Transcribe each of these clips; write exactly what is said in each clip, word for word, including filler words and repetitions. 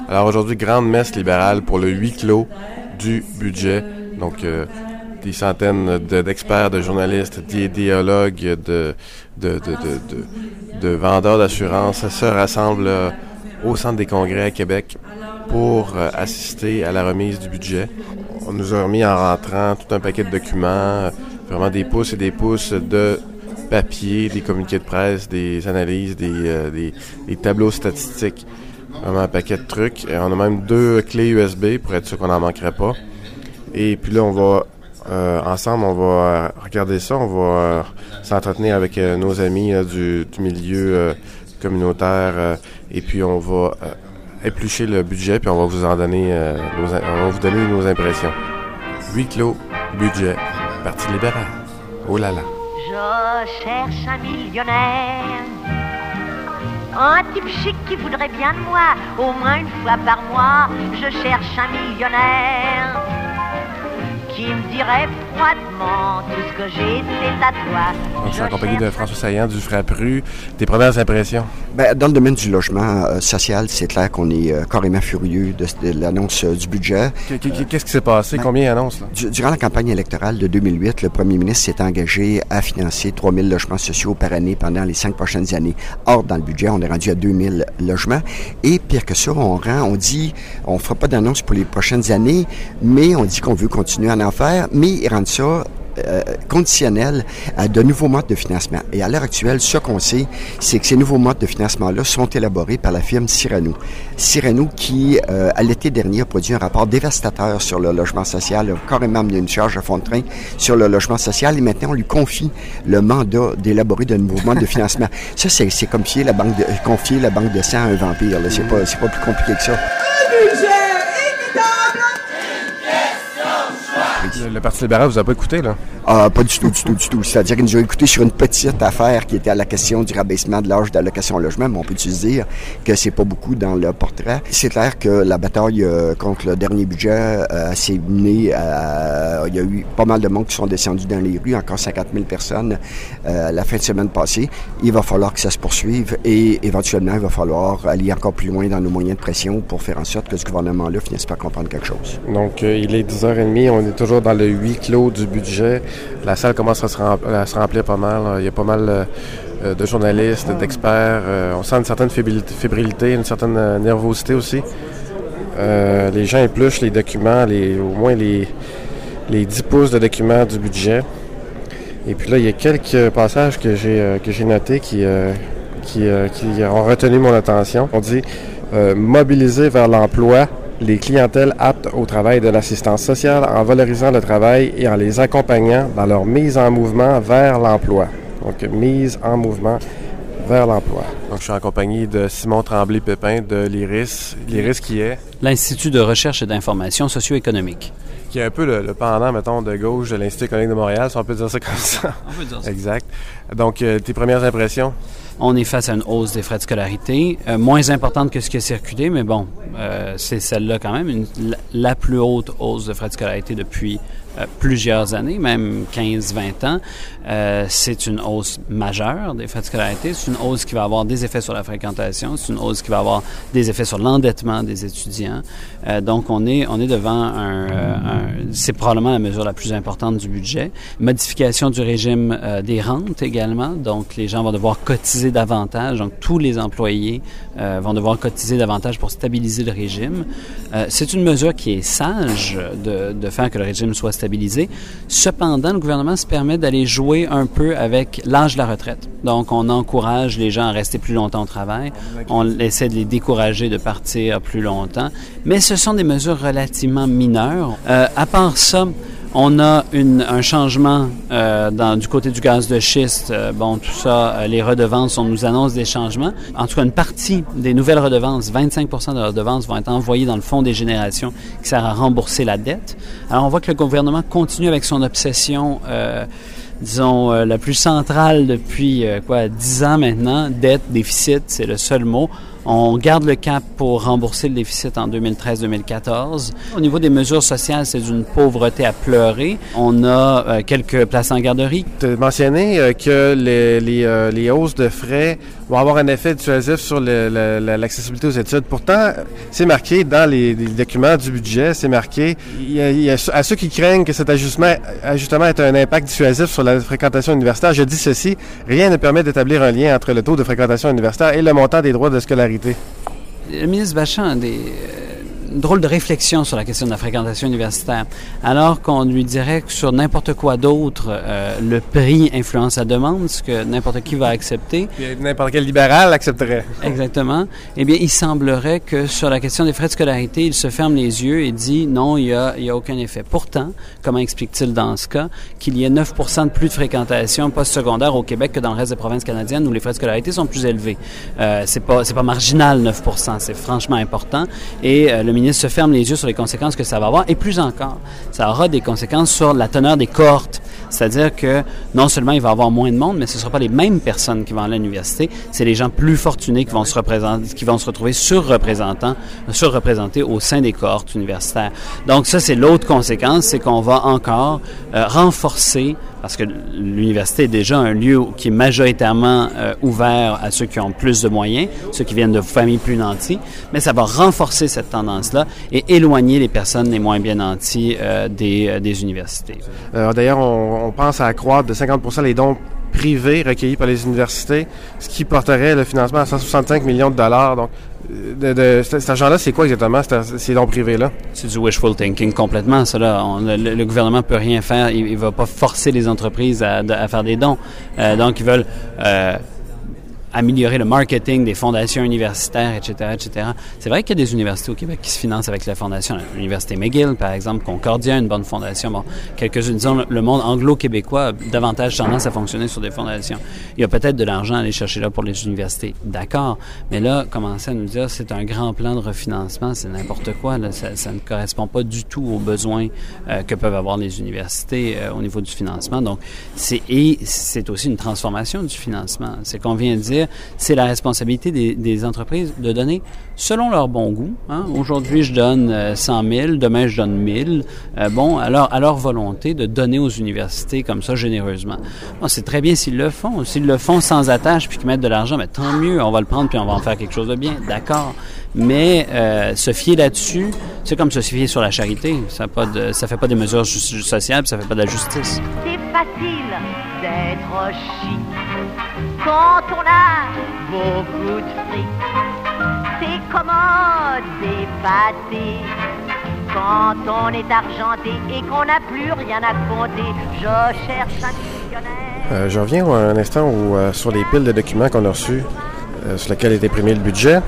Alors aujourd'hui, grande messe libérale pour le huis clos du budget. Donc, euh, des centaines de, d'experts, de journalistes, d'idéologues, de, de, de, de, de, de vendeurs d'assurance se rassemblent euh, au Centre des congrès à Québec pour euh, assister à la remise du budget. On nous a remis en rentrant tout un paquet de documents, euh, vraiment des pouces et des pouces de papier, des communiqués de presse, des analyses, des, euh, des, des tableaux statistiques, vraiment un paquet de trucs. Et on a même deux clés U S B pour être sûr qu'on n'en manquerait pas. Et puis là, on va, euh, ensemble, on va regarder ça, on va euh, s'entretenir avec euh, nos amis euh, du, du milieu euh, communautaire euh, et puis on va euh, éplucher le budget, puis on va vous en donner, euh, nos, on va vous donner nos impressions. Huis clos, budget, Parti libéral. Oh là là. Je cherche un millionnaire, un type chic qui voudrait bien de moi, au moins une fois par mois. Je cherche un millionnaire qui me dirait froidement tout ce que j'ai, c'est à toi. Donc, je suis en compagnie de François Saillant du Frappru. Tes premières impressions? Bien, dans le domaine du logement euh, social, c'est clair qu'on est euh, carrément furieux de, de l'annonce euh, du budget. Qu'est-ce qui s'est passé? Ben, combien il annonce? Là? Du, durant la campagne électorale de deux mille huit, le premier ministre s'est engagé à financer trois mille logements sociaux par année pendant les cinq prochaines années. Or, dans le budget, on est rendu à deux mille logements. Et pire que ça, on rend, on dit, on ne fera pas d'annonce pour les prochaines années, mais on dit qu'on veut continuer à en faire, mais ils rendent ça Euh, conditionnel à de nouveaux modes de financement. Et à l'heure actuelle, ce qu'on sait, c'est que ces nouveaux modes de financement-là sont élaborés par la firme Cyrano. Cyrano qui, euh, à l'été dernier, a produit un rapport dévastateur sur le logement social, a carrément amené une charge à fond de train sur le logement social et maintenant on lui confie le mandat d'élaborer de nouveaux modes de financement. Ça, c'est, c'est comme confier la banque de, confier la banque de sang à un vampire. Là. C'est pas, c'est pas plus compliqué que ça. Le, le Parti libéral vous a pas écouté, là? Ah, pas du tout, du tout, du tout. C'est-à-dire qu'ils nous ont écouté sur une petite affaire qui était à la question du rabaissement de l'âge d'allocation au logement, mais on peut-tu se dire que c'est pas beaucoup dans le portrait. C'est clair que la bataille euh, contre le dernier budget euh, s'est menée à... Il y a eu pas mal de monde qui sont descendus dans les rues, encore cinquante mille personnes euh, la fin de semaine passée. Il va falloir que ça se poursuive et éventuellement, il va falloir aller encore plus loin dans nos moyens de pression pour faire en sorte que ce gouvernement-là finisse par comprendre quelque chose. Donc, euh, il est dix heures trente, on est toujours dans le huis clos du budget. La salle commence à se, remplir, à se remplir pas mal. Il y a pas mal euh, de journalistes, d'experts. Euh, on sent une certaine fébrilité, une certaine euh, nervosité aussi. Euh, les gens épluchent les documents, les, au moins les, les dix pouces de documents du budget. Et puis là, il y a quelques passages que j'ai, euh, que j'ai notés qui, euh, qui, euh, qui ont retenu mon attention. On dit euh, « mobiliser vers l'emploi » les clientèles aptes au travail de l'assistance sociale en valorisant le travail et en les accompagnant dans leur mise en mouvement vers l'emploi. Donc, mise en mouvement vers l'emploi. Donc, je suis en compagnie de Simon Tremblay-Pépin de l'I R I S. L'I R I S qui est? L'Institut de recherche et d'information socio-économique. Qui est un peu le, le pendant, mettons, de gauche de l'Institut économique de Montréal, si on peut dire ça comme ça. On peut dire ça. Exact. Donc, euh, tes premières impressions? On est face à une hausse des frais de scolarité, euh, moins importante que ce qui a circulé, mais bon, euh, c'est celle-là quand même, une, la plus haute hausse de frais de scolarité depuis euh, plusieurs années, même quinze vingt ans. Euh, c'est une hausse majeure des frais de scolarité. C'est une hausse qui va avoir des effets sur la fréquentation. C'est une hausse qui va avoir des effets sur l'endettement des étudiants. Euh, donc, on est, on est devant un, euh, un... C'est probablement la mesure la plus importante du budget. Modification du régime euh, des rentes également. Donc, les gens vont devoir cotiser davantage. Donc, tous les employés euh, vont devoir cotiser davantage pour stabiliser le régime. Euh, c'est une mesure qui est sage de, de faire que le régime soit stabilisé. Cependant, le gouvernement se permet d'aller jouer un peu avec l'âge de la retraite. Donc, on encourage les gens à rester plus longtemps au travail. On essaie de les décourager de partir plus longtemps. Mais ce sont des mesures relativement mineures. Euh, à part ça, on a une, un changement euh, dans, du côté du gaz de schiste. Euh, bon, tout ça, euh, les redevances, on nous annonce des changements. En tout cas, une partie des nouvelles redevances, vingt-cinq pour cent de redevances vont être envoyées dans le fonds des générations qui sert à rembourser la dette. Alors, on voit que le gouvernement continue avec son obsession euh, disons, euh, la plus centrale depuis, euh, quoi, dix ans maintenant. Dette, déficit, c'est le seul mot. On garde le cap pour rembourser le déficit en deux mille treize deux mille quatorze. Au niveau des mesures sociales, c'est d'une pauvreté à pleurer. On a euh, quelques places en garderie. Tu as mentionné euh, que les, les, euh, les hausses de frais vont avoir un effet dissuasif sur le, le, l'accessibilité aux études. Pourtant, c'est marqué dans les, les documents du budget, c'est marqué, il y a, il y a, à ceux qui craignent que cet ajustement, ajustement ait un impact dissuasif sur la fréquentation universitaire, je dis ceci, rien ne permet d'établir un lien entre le taux de fréquentation universitaire et le montant des droits de scolarité. Le ministre Bachand a des une drôle de réflexion sur la question de la fréquentation universitaire, alors qu'on lui dirait que sur n'importe quoi d'autre, euh, le prix influence la demande, ce que n'importe qui va accepter. Puis n'importe quel libéral accepterait. Exactement. Eh bien, il semblerait que sur la question des frais de scolarité, il se ferme les yeux et dit non, il y a, il y a aucun effet. Pourtant, comment explique-t-il dans ce cas qu'il y ait neuf pour cent de plus de fréquentation postsecondaire au Québec que dans le reste des provinces canadiennes où les frais de scolarité sont plus élevés? Euh, c'est pas, c'est pas marginal, neuf pour cent. C'est franchement important. Et euh, le ministre se ferme les yeux sur les conséquences que ça va avoir. Et plus encore, ça aura des conséquences sur la teneur des cohortes. C'est-à-dire que non seulement il va y avoir moins de monde, mais ce ne sera pas les mêmes personnes qui vont aller à l'université. C'est les gens plus fortunés qui vont se représenter, qui vont se retrouver surreprésentés, surreprésentés au sein des cohortes universitaires. Donc ça, c'est l'autre conséquence, c'est qu'on va encore euh, renforcer, parce que l'université est déjà un lieu qui est majoritairement euh, ouvert à ceux qui ont plus de moyens, ceux qui viennent de familles plus nanties, mais ça va renforcer cette tendance-là et éloigner les personnes les moins bien nanties euh, des, euh, des universités. Euh, d'ailleurs, on, on pense à accroître de cinquante pour cent les dons privés recueillis par les universités, ce qui porterait le financement à cent soixante-cinq millions de dollars. Donc, de, de, cet argent-là, c'est quoi exactement, ces dons privés-là? C'est du wishful thinking complètement, ça là. On, le, le gouvernement peut rien faire. Il, il va pas forcer les entreprises à, à faire des dons. Euh, donc, ils veulent euh, améliorer le marketing des fondations universitaires, et cetera, et cetera. C'est vrai qu'il y a des universités au Québec qui se financent avec la fondation. L'Université McGill, par exemple, Concordia, une bonne fondation. Bon, quelques-unes, disons, le monde anglo-québécois a davantage tendance à fonctionner sur des fondations. Il y a peut-être de l'argent à aller chercher là pour les universités, d'accord. Mais là, commencer à nous dire c'est un grand plan de refinancement, c'est n'importe quoi. Là. Ça, ça ne correspond pas du tout aux besoins euh, que peuvent avoir les universités euh, au niveau du financement. Donc, c'est et c'est aussi une transformation du financement. C'est qu'on vient de dire c'est la responsabilité des, des entreprises de donner selon leur bon goût. Hein. Aujourd'hui, je donne euh, cent mille, demain, je donne mille. Euh, bon, alors, à leur volonté de donner aux universités comme ça, généreusement. Bon, c'est très bien s'ils le font. S'ils le font sans attache puis qu'ils mettent de l'argent, mais tant mieux, on va le prendre puis on va en faire quelque chose de bien. D'accord. Mais euh, se fier là-dessus, c'est comme se fier sur la charité. Ça pas de, ça fait pas des mesures ju- sociales puis ça fait pas de la justice. C'est facile d'être chic quand on a beaucoup de fric. C'est commode d'épater quand on est argenté et qu'on n'a plus rien à compter. Je cherche un millionnaire. Euh, je reviens un instant où, euh, sur les piles de documents qu'on a reçus, euh, sur lesquels est imprimé le budget.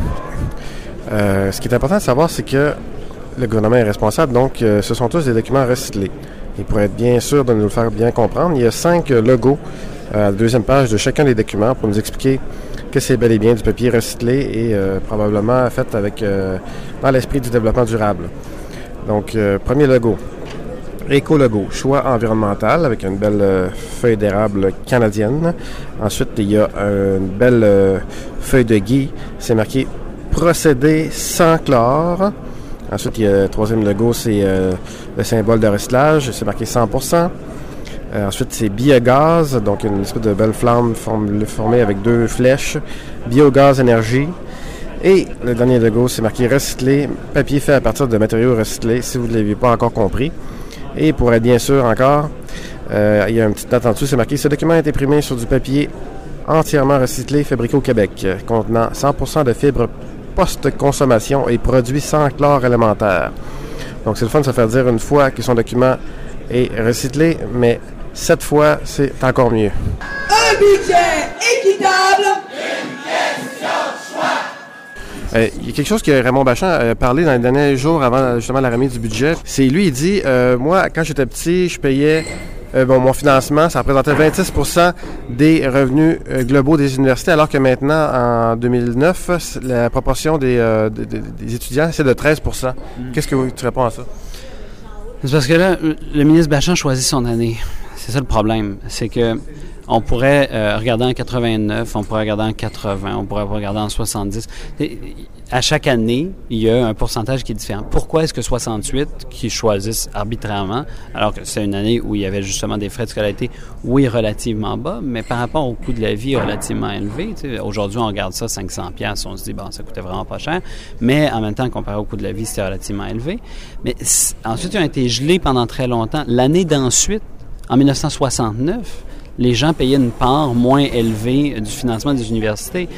Euh, ce qui est important de savoir, c'est que le gouvernement est responsable, donc euh, ce sont tous des documents recyclés. Et pour être bien sûr de nous le faire bien comprendre, il y a cinq euh, logos à la deuxième page de chacun des documents pour nous expliquer que c'est bel et bien du papier recyclé et euh, probablement fait avec euh, dans l'esprit du développement durable. Donc, euh, premier logo, éco-logo, choix environnemental avec une belle euh, feuille d'érable canadienne. Ensuite, il y a une belle euh, feuille de gui, c'est marqué procédé sans chlore. Ensuite, il y a le troisième logo, c'est euh, le symbole de recyclage, c'est marqué cent pour cent. Euh, ensuite, c'est biogaz, donc une espèce de belle flamme form- formée avec deux flèches. Biogaz énergie. Et le dernier logo, c'est marqué recyclé, papier fait à partir de matériaux recyclés, si vous ne l'aviez pas encore compris. Et pour être bien sûr encore, euh, il y a une petite note en dessous, c'est marqué « Ce document est imprimé sur du papier entièrement recyclé, fabriqué au Québec, contenant cent pour cent de fibres post-consommation et produit sans chlore élémentaire. » Donc, c'est le fun de se faire dire une fois que son document est recyclé, mais cette fois, c'est encore mieux. Un budget équitable. Une question de choix. Euh, il y a quelque chose que Raymond Bachand a parlé dans les derniers jours avant justement la remise du budget. C'est lui, il dit, euh, moi, quand j'étais petit, je payais euh, bon, mon financement, ça représentait vingt-six pour cent des revenus euh, globaux des universités, alors que maintenant, en deux mille neuf, la proportion des, euh, des, des étudiants, c'est de treize pour cent. Mmh. Qu'est-ce que tu réponds à ça? C'est parce que là, le ministre Bachand choisit son année. C'est ça le problème. C'est que On pourrait euh, regarder en quatre-vingt-neuf, on pourrait regarder en quatre-vingts, on pourrait regarder en soixante-dix. Et, à chaque année, il y a un pourcentage qui est différent. Pourquoi est-ce que soixante-huit, qui choisissent arbitrairement, alors que c'est une année où il y avait justement des frais de scolarité, oui, relativement bas, mais par rapport au coût de la vie relativement élevé, tu sais, aujourd'hui, on regarde ça, cinq cents dollars, on se dit, bon, ça coûtait vraiment pas cher, mais en même temps, comparé au coût de la vie, c'était relativement élevé. Mais ensuite, ils ont été gelés pendant très longtemps. L'année d'ensuite, en dix-neuf cent soixante-neuf, les gens payaient une part moins élevée du financement des universités.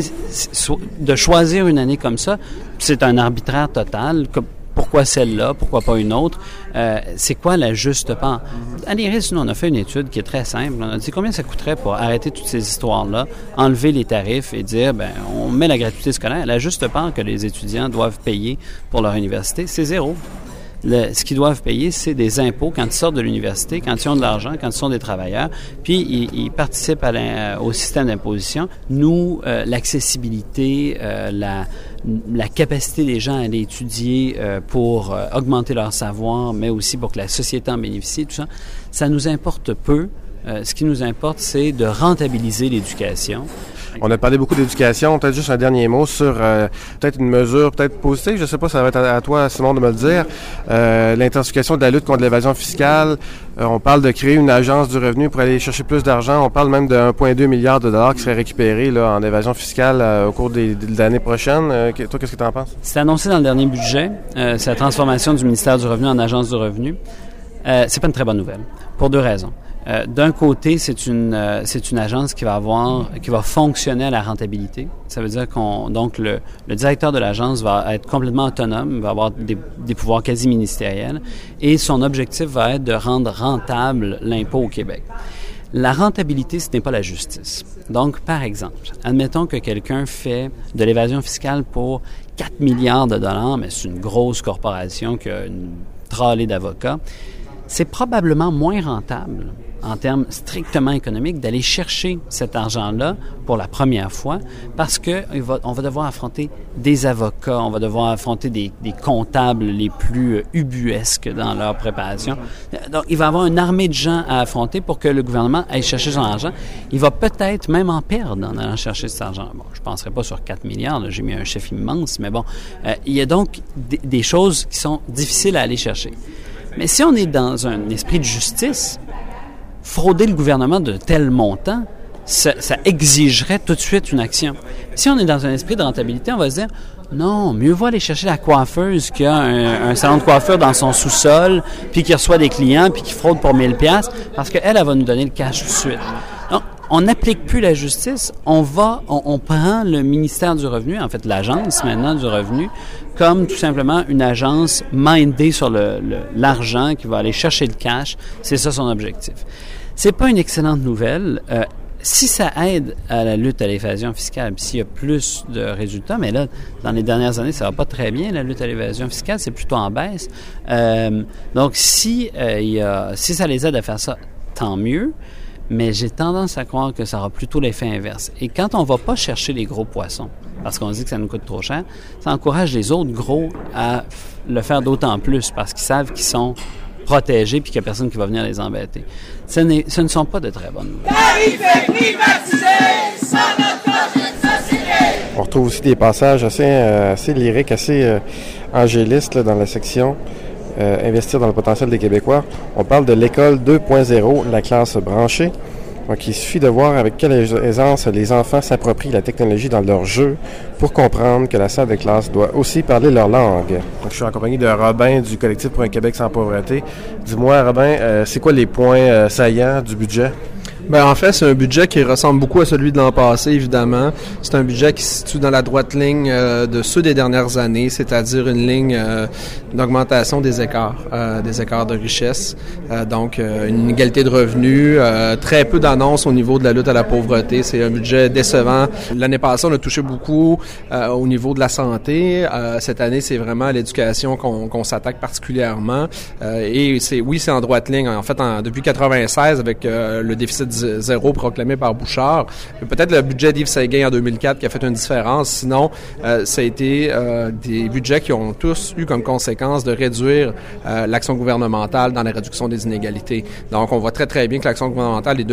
De choisir une année comme ça, c'est un arbitraire total. Pourquoi celle-là? Pourquoi pas une autre? Euh, c'est quoi la juste part? À l'I R I S, nous, on a fait une étude qui est très simple. On a dit combien ça coûterait pour arrêter toutes ces histoires-là, enlever les tarifs et dire, ben, on met la gratuité scolaire. La juste part que les étudiants doivent payer pour leur université, c'est zéro. Le, ce qu'ils doivent payer, c'est des impôts quand ils sortent de l'université, quand ils ont de l'argent, quand ils sont des travailleurs, puis ils, ils participent à la, au système d'imposition. Nous, euh, l'accessibilité, euh, la, la capacité des gens à aller étudier euh, pour euh, augmenter leur savoir, mais aussi pour que la société en bénéficie, tout ça, ça nous importe peu. Euh, ce qui nous importe, c'est de rentabiliser l'éducation. On a parlé beaucoup d'éducation. Peut-être juste un dernier mot sur euh, peut-être une mesure peut-être positive. Je ne sais pas, ça va être à, à toi, Simon, de me le dire. Euh, l'intensification de la lutte contre l'évasion fiscale. Euh, on parle de créer une agence du revenu pour aller chercher plus d'argent. On parle même de un virgule deux milliard de dollars qui serait récupéré là, en évasion fiscale euh, au cours des, de l'année prochaine. Euh, toi, qu'est-ce que tu en penses? C'est annoncé dans le dernier budget. Euh, c'est la transformation du ministère du Revenu en agence du revenu. Euh, c'est pas une très bonne nouvelle, pour deux raisons. Euh, d'un côté, c'est une euh, c'est une agence qui va avoir qui va fonctionner à la rentabilité. Ça veut dire qu'on donc le, le directeur de l'agence va être complètement autonome, va avoir des, des pouvoirs quasi ministériels, et son objectif va être de rendre rentable l'impôt au Québec. La rentabilité, ce n'est pas la justice. Donc, par exemple, admettons que quelqu'un fait de l'évasion fiscale pour quatre milliards de dollars, mais c'est une grosse corporation qui a une tralée d'avocats. C'est probablement moins rentable en termes strictement économiques d'aller chercher cet argent-là pour la première fois parce que va, on va devoir affronter des avocats, on va devoir affronter des, des comptables les plus euh, ubuesques dans leur préparation. Donc, il va y avoir une armée de gens à affronter pour que le gouvernement aille chercher son argent. Il va peut-être même en perdre en allant chercher cet argent. Bon, je ne penserai pas sur quatre milliards, là, j'ai mis un chiffre immense, mais bon, euh, il y a donc d- des choses qui sont difficiles à aller chercher. Mais si on est dans un esprit de justice, frauder le gouvernement de tel montant, ça, ça exigerait tout de suite une action. Si on est dans un esprit de rentabilité, on va se dire, non, mieux vaut aller chercher la coiffeuse qui a un, un salon de coiffure dans son sous-sol, puis qui reçoit des clients, puis qui fraude pour mille piastres, parce qu'elle, elle va nous donner le cash tout de suite. Donc, on n'applique plus la justice, on va, on, on prend le ministère du Revenu, en fait l'agence maintenant du Revenu, comme tout simplement une agence mindée sur le, le, l'argent qui va aller chercher le cash. C'est ça son objectif. C'est pas une excellente nouvelle. Euh, si ça aide à la lutte à l'évasion fiscale, puis s'il y a plus de résultats, mais là, dans les dernières années, ça va pas très bien, la lutte à l'évasion fiscale, c'est plutôt en baisse. Euh, donc, si, euh, il y a, si ça les aide à faire ça, tant mieux. Mais j'ai tendance à croire que ça aura plutôt l'effet inverse. Et quand on ne va pas chercher les gros poissons, parce qu'on dit que ça nous coûte trop cher, ça encourage les autres gros à le faire d'autant plus parce qu'ils savent qu'ils sont protégés puis qu'il n'y a personne qui va venir les embêter. Ce, n'est, ce ne sont pas de très bonnes nouvelles. Tarifé privatisé, sans notre projet de société. On retrouve aussi des passages assez, euh, assez lyriques, assez euh, angélistes là, dans la section euh, « Investir dans le potentiel des Québécois ». On parle de l'école deux point zéro, la classe branchée. Donc, il suffit de voir avec quelle aisance les enfants s'approprient la technologie dans leur jeu pour comprendre que la salle de classe doit aussi parler leur langue. Donc, je suis en compagnie de Robin du collectif pour un Québec sans pauvreté. Dis-moi, Robin, euh, c'est quoi les points euh, saillants du budget? Ben en fait, c'est un budget qui ressemble beaucoup à celui de l'an passé, évidemment. C'est un budget qui se situe dans la droite ligne euh, de ceux des dernières années, c'est-à-dire une ligne euh, d'augmentation des écarts, euh, des écarts de richesse. Euh, donc, euh, une inégalité de revenus, euh, très peu d'annonces au niveau de la lutte à la pauvreté. C'est un budget décevant. L'année passée, on a touché beaucoup euh, au niveau de la santé. Euh, cette année, c'est vraiment à l'éducation qu'on, qu'on s'attaque particulièrement. Euh, et c'est oui, c'est en droite ligne. En fait, en, depuis quatre-vingt-seize, avec euh, le déficit zéro proclamé par Bouchard. Peut-être le budget d'Yves Séguin en deux mille quatre qui a fait une différence. Sinon, euh, ça a été euh, des budgets qui ont tous eu comme conséquence de réduire euh, l'action gouvernementale dans la réduction des inégalités. Donc, on voit très, très bien que l'action gouvernementale est de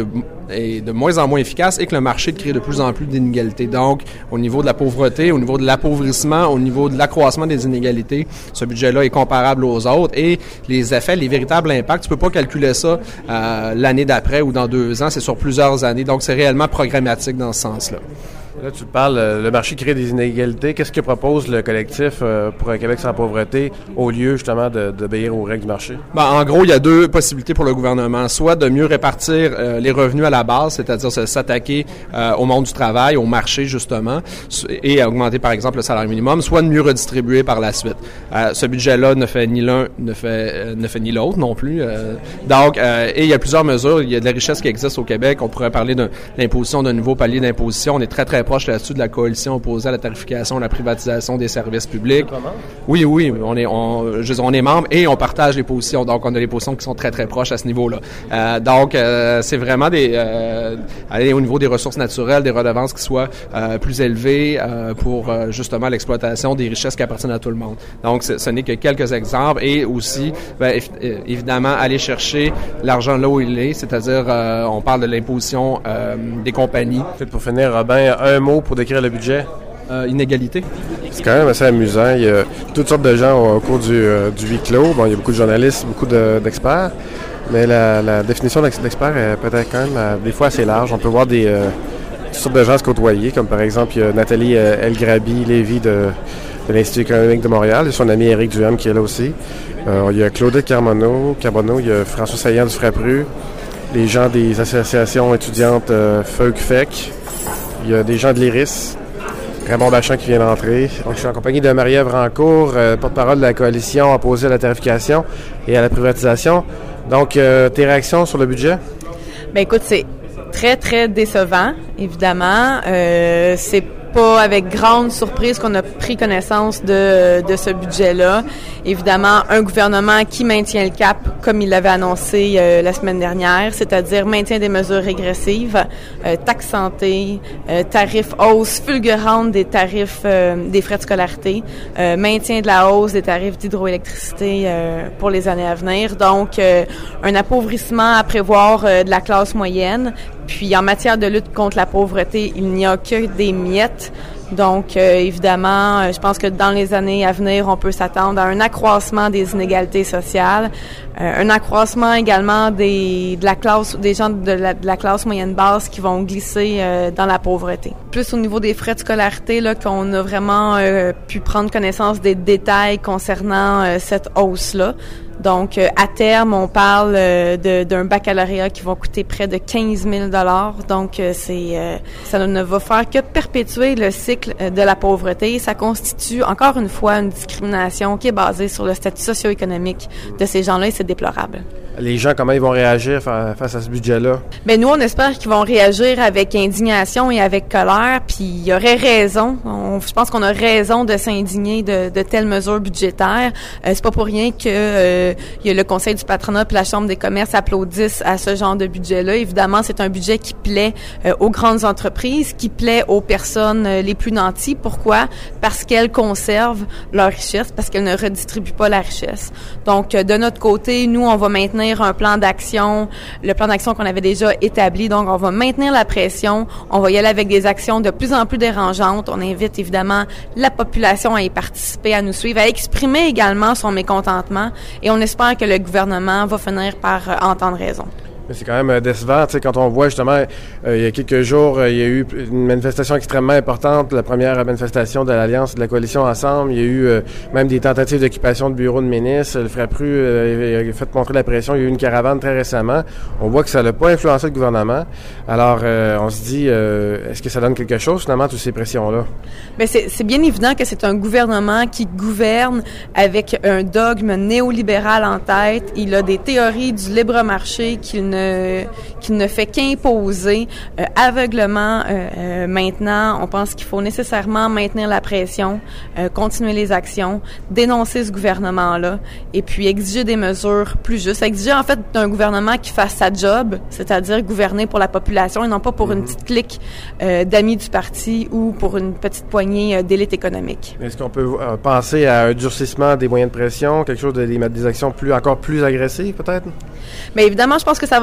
est de moins en moins efficace et que le marché crée de plus en plus d'inégalités. Donc, au niveau de la pauvreté, au niveau de l'appauvrissement, au niveau de l'accroissement des inégalités, ce budget-là est comparable aux autres et les effets, les véritables impacts, tu peux pas calculer ça euh, l'année d'après ou dans deux ans, c'est sur plusieurs années. Donc, c'est réellement programmatique dans ce sens-là. Là, tu parles, le marché crée des inégalités. Qu'est-ce que propose le collectif euh, pour un Québec sans pauvreté au lieu, justement, de, d'obéir aux règles du marché? Ben, en gros, il y a deux possibilités pour le gouvernement. Soit de mieux répartir euh, les revenus à la base, c'est-à-dire s'attaquer euh, au monde du travail, au marché, justement, et augmenter, par exemple, le salaire minimum, soit de mieux redistribuer par la suite. Euh, ce budget-là ne fait ni l'un, ne fait, euh, ne fait ni l'autre non plus. Euh, donc, euh, et il y a plusieurs mesures. Il y a de la richesse qui existe au Québec. On pourrait parler de l'imposition d'un nouveau palier d'imposition. On est très, très proche là-dessus de la coalition opposée à la tarification, à la privatisation des services publics. Oui, oui, on est, on, je, on est membre et on partage les positions. Donc, on a les positions qui sont très, très proches à ce niveau-là. Euh, donc, euh, c'est vraiment des, euh, aller au niveau des ressources naturelles, des redevances qui soient euh, plus élevées euh, pour euh, justement l'exploitation des richesses qui appartiennent à tout le monde. Donc, ce n'est que quelques exemples et aussi, ben, évidemment, aller chercher l'argent là où il est, c'est-à-dire, euh, on parle de l'imposition euh, des compagnies. Peut-être pour finir, Robin, un mot pour décrire le budget? Euh, inégalité. C'est quand même assez amusant. Il y a toutes sortes de gens au cours du, euh, du huis clos. Bon, il y a beaucoup de journalistes, beaucoup de, d'experts, mais la, la définition d'expert est peut-être quand même euh, des fois assez large. On peut voir des euh, toutes sortes de gens se côtoyer, comme par exemple il y a Nathalie euh, Elgrabi-Lévy de, de l'Institut économique de Montréal et son ami Éric Duhem qui est là aussi. Euh, il y a Claudette Carbonneau, Carbonneau, il y a François Saillant du Frappru, les gens des associations étudiantes euh, F E U C F E C. Il y a des gens de l'I R I S, Raymond Bachand qui vient d'entrer. Donc, je suis en compagnie de Marie-Ève Rancourt, euh, porte-parole de la coalition opposée à la tarification et à la privatisation. Donc, euh, tes réactions sur le budget? Bien, écoute, c'est très, très décevant, évidemment. Euh, c'est pas avec grande surprise qu'on a pris connaissance de, de ce budget-là. Évidemment, un gouvernement qui maintient le cap, comme il l'avait annoncé euh, la semaine dernière, c'est-à-dire maintien des mesures régressives, euh, taxe santé, euh, tarifs hausse fulgurante des tarifs euh, des frais de scolarité, euh, maintien de la hausse des tarifs d'hydroélectricité euh, pour les années à venir. Donc, euh, un appauvrissement à prévoir euh, de la classe moyenne. Puis, en matière de lutte contre la pauvreté, il n'y a que des miettes. Donc, euh, évidemment, euh, je pense que dans les années à venir, on peut s'attendre à un accroissement des inégalités sociales, euh, un accroissement également des de la classe des gens de la, de la classe moyenne basse qui vont glisser euh, dans la pauvreté. Plus au niveau des frais de scolarité, là, qu'on a vraiment euh, pu prendre connaissance des détails concernant euh, cette hausse-là. Donc, euh, à terme, on parle euh, de, d'un baccalauréat qui va coûter près de quinze mille dollars. Donc, euh, c'est, euh, ça ne va faire que perpétuer le cycle euh, de la pauvreté. Ça constitue, encore une fois, une discrimination qui est basée sur le statut socio-économique de ces gens-là et c'est déplorable. Les gens, comment ils vont réagir face à ce budget-là? Bien, nous, on espère qu'ils vont réagir avec indignation et avec colère, puis il y aurait raison. On, je pense qu'on a raison de s'indigner de, de telles mesures budgétaires. Euh, c'est pas pour rien que euh, il y a le Conseil du patronat puis la Chambre des commerces applaudissent à ce genre de budget-là. Évidemment, c'est un budget qui plaît euh, aux grandes entreprises, qui plaît aux personnes euh, les plus nanties. Pourquoi? Parce qu'elles conservent leur richesse, parce qu'elles ne redistribuent pas la richesse. Donc, euh, de notre côté, nous, on va maintenir un plan d'action, le plan d'action qu'on avait déjà établi. Donc, on va maintenir la pression. On va y aller avec des actions de plus en plus dérangeantes. On invite évidemment la population à y participer, à nous suivre, à exprimer également son mécontentement. Et on espère que le gouvernement va finir par euh, entendre raison. Mais c'est quand même décevant, tu sais, quand on voit justement, euh, il y a quelques jours, euh, il y a eu une manifestation extrêmement importante, la première manifestation de l'Alliance de la Coalition Ensemble. Il y a eu euh, même des tentatives d'occupation de bureaux de ministres. Le Frappru euh, a fait montrer la pression. Il y a eu une caravane très récemment. On voit que ça n'a pas influencé le gouvernement. Alors, euh, on se dit, euh, est-ce que ça donne quelque chose, finalement, toutes ces pressions-là? Bien, c'est, c'est bien évident que c'est un gouvernement qui gouverne avec un dogme néolibéral en tête. Il a des théories du libre marché qu'il ne qu'il ne fait qu'imposer euh, aveuglement. Euh, euh, maintenant, on pense qu'il faut nécessairement maintenir la pression, euh, continuer les actions, dénoncer ce gouvernement-là et puis exiger des mesures plus justes. Exiger en fait d'un gouvernement qui fasse sa job, c'est-à-dire gouverner pour la population et non pas pour mm-hmm. une petite clique euh, d'amis du parti ou pour une petite poignée euh, d'élite économique. Est-ce qu'on peut euh, penser à un durcissement des moyens de pression, quelque chose de des, des actions plus encore plus agressives peut-être? Bien évidemment, je pense que ça va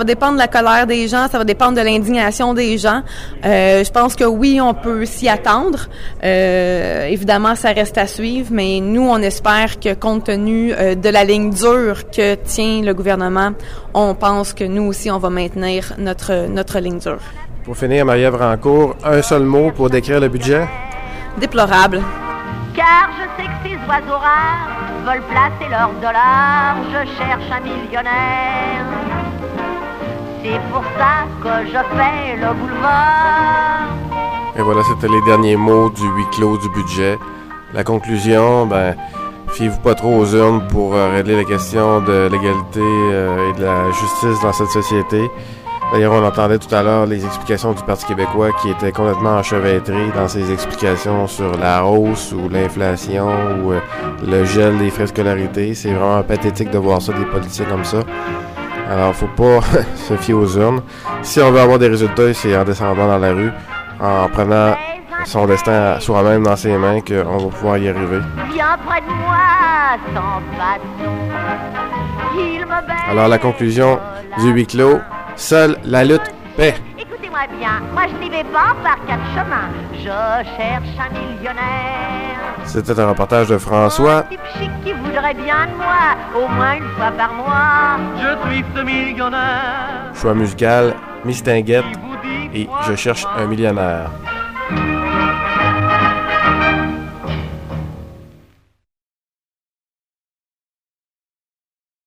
dépendre de la colère des gens, ça va dépendre de l'indignation des gens. Euh, je pense que oui, on peut s'y attendre. Euh, évidemment, ça reste à suivre, mais nous, on espère que compte tenu euh, de la ligne dure que tient le gouvernement, on pense que nous aussi, on va maintenir notre, notre ligne dure. Pour finir, Marie-Ève Rancourt, un seul mot pour décrire le budget? Déplorable. Car je sais que ces oiseaux rares veulent placer leurs dollars. Je cherche un millionnaire. C'est pour ça que je fais le boulevard. Et voilà, c'était les derniers mots du huis clos du budget. La conclusion, ben, fiez-vous pas trop aux urnes pour euh, régler la question de l'égalité euh, et de la justice dans cette société. D'ailleurs, on entendait tout à l'heure les explications du Parti québécois qui étaient complètement enchevêtrées dans ses explications sur la hausse ou l'inflation ou euh, le gel des frais de scolarité. C'est vraiment pathétique de voir ça, des politiciens comme ça. Alors, faut pas se fier aux urnes. Si on veut avoir des résultats, c'est en descendant dans la rue, en prenant son destin soi-même dans ses mains qu'on va pouvoir y arriver. Viens près de moi, sans façon. Il me baise. Alors, la conclusion du huis clos, seule la lutte paie. Écoutez-moi bien, moi je n'y vais pas par quatre chemins. Je cherche un millionnaire. C'était un reportage de François. Un type chic qui voudrait bien de moi, au moins une fois par mois. Je suis ce millionnaire. Choix musical, Mistinguette et Je cherche un millionnaire.